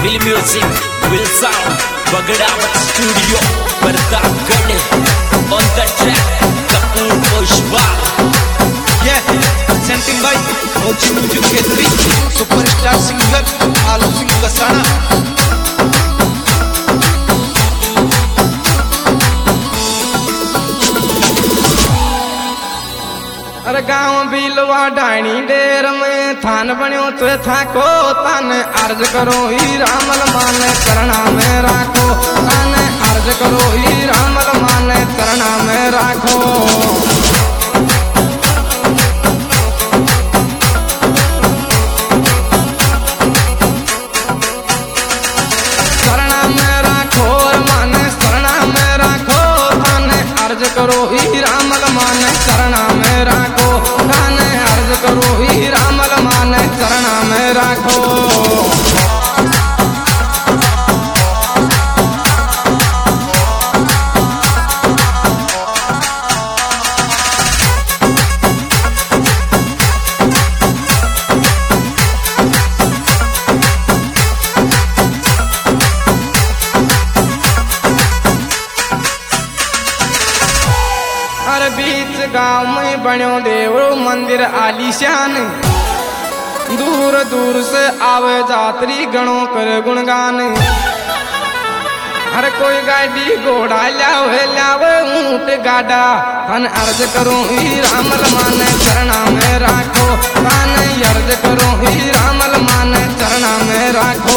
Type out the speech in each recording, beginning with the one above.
Will music, will sound, Bagadavat Studio, Pratapgarh. On the track, Kapoor Pushpa. Yeah, presenting by Mochi Music Khetri, superstar singer Alu Singh Kasana. अरे गाँव बिलवा डाणी der में थान बन्यो तो थाको तान अर्ज करो ही रामल माने करना में राखो तान अर्ज करो ही रामल माने करना में राखो करना में राखो माने करना में राखो तान अर्ज करो ही रामल माने करना में राखो ताने अर्ज करो ही रामल माने चरणा में राखो। हर बीच गांव में बन्यो देवरो मंदिर आलीशान दूर दूर से आवे जात्री गणों कर गुणगान हर कोई गाड़ी घोड़ा लावे ऊंट गाड़ा तन अर्ज करो ही रामल माने चरणा में राखो तन अर्ज करो ही रामल माने चरणा में राखो।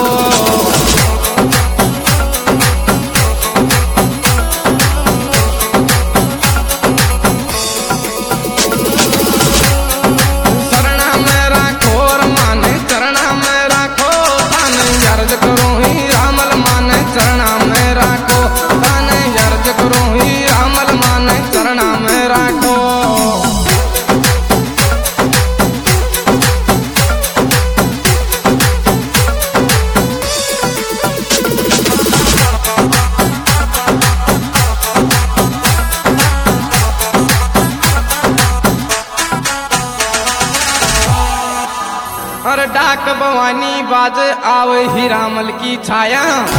और डाक भवानी बाज आवे ही रामल की छाया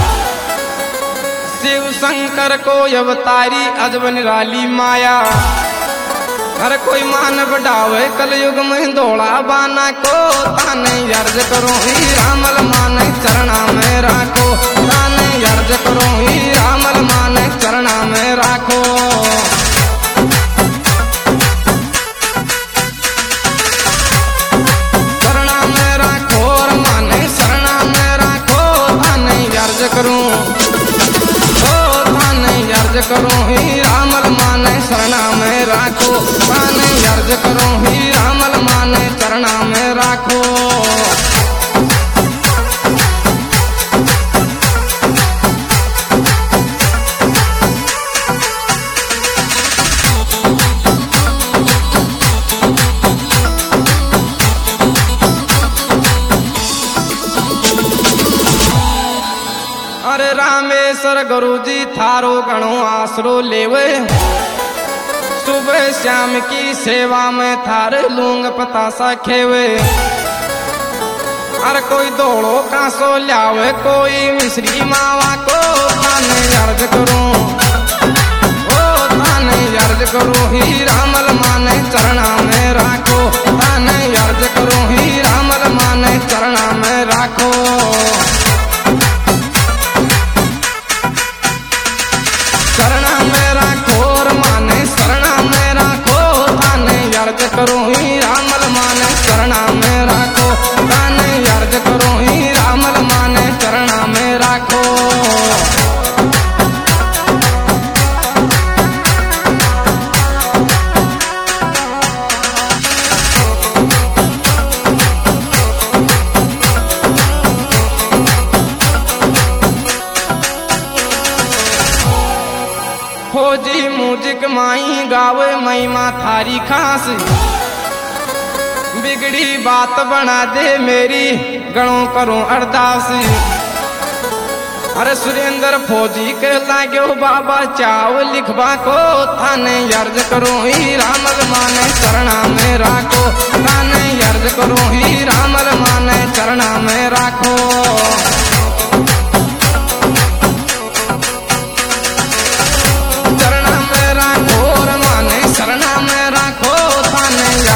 शिव शंकर को अवतारी अजब निराली माया हर कोई मान बढ़ावे कलयुग में दौड़ा बाना को ताने अर्ज करो ही रामल माने चरणा में राखो ताने अर्ज करो ही रामल माने चरणा में राखो। करूं ओ थाने अर्ज करूं ही रामल माने शरणा में राखो थाने अर्ज करूं ही रामल माने चरणा में राखो। अरे रामेश्वर गुरुजी थारो गणो आसरो लेवे सुबह शाम की सेवा में थारे लूंग पतासा खेवे अरे कोई दौड़ो कांसो लावे कोई मिश्री मावा को थाने अर्ज करूं ओ थाने अर्ज करूं ही रामल माने चरणा में राखो थाने अर्ज करूं ही रामल माने चरणा में राखो। करो ही रामल माने चरणा में राखो ताने अर्ज करो ही रामल माने चरणा में राखो। फौजी म्यूजिक माई गावे महिमा थारी खास बिगड़ी बात बना दे मेरी गणों करूं अरदास अरे सुरेंद्र फौजी के लाग्यो बाबा चाव लिखवा को थाने अर्ज करूं ही रामल माने चरणा में राखो थाने अर्ज करूं ही रामल माने चरणा में राखो।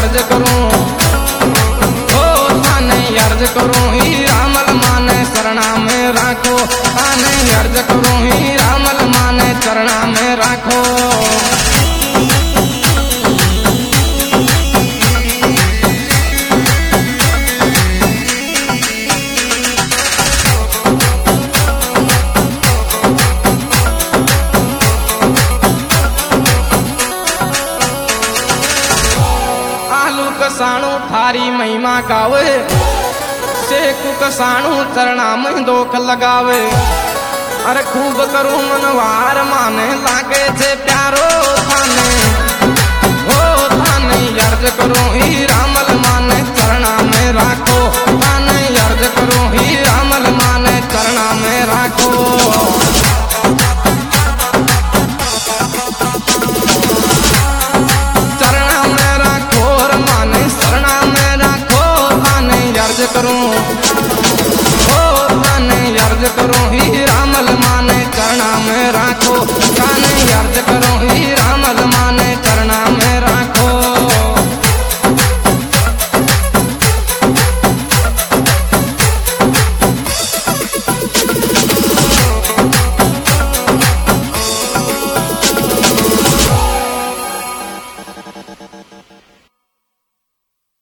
अर्ज करूं ओ थाने अर्ज करूं ही रामल माने शरणा में राखो थाने अर्ज करूं ही रामल माने चरणा में राखो कसाणु थारी महिमा गावे सेकु कसाणु चरणा में दोख लगावे अरे खूब करूं मनवार माने लागे छे प्यारो थाने हो थाने अर्ज करूं ही रामल माने चरणा में राखो थाने अर्ज करूं ही रामल माने चरणा में राखो करूं ओ थाने अर्ज करूं ही रामल माने चरणा में राखो